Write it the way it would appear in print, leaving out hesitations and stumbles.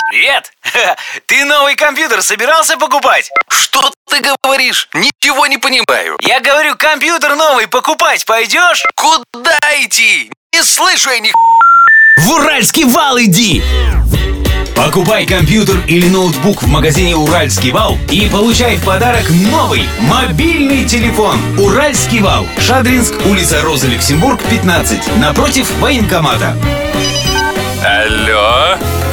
Привет! Ты новый компьютер собирался покупать? Что ты говоришь? Ничего не понимаю. Я говорю, компьютер новый покупать пойдешь? Куда идти? Не слышу я ни. В Уральский вал иди! Покупай компьютер или ноутбук в магазине «Уральский вал» и получай в подарок новый мобильный телефон. «Уральский вал», Шадринск, улица Роза Люксембург, 15, напротив военкомата. Алло?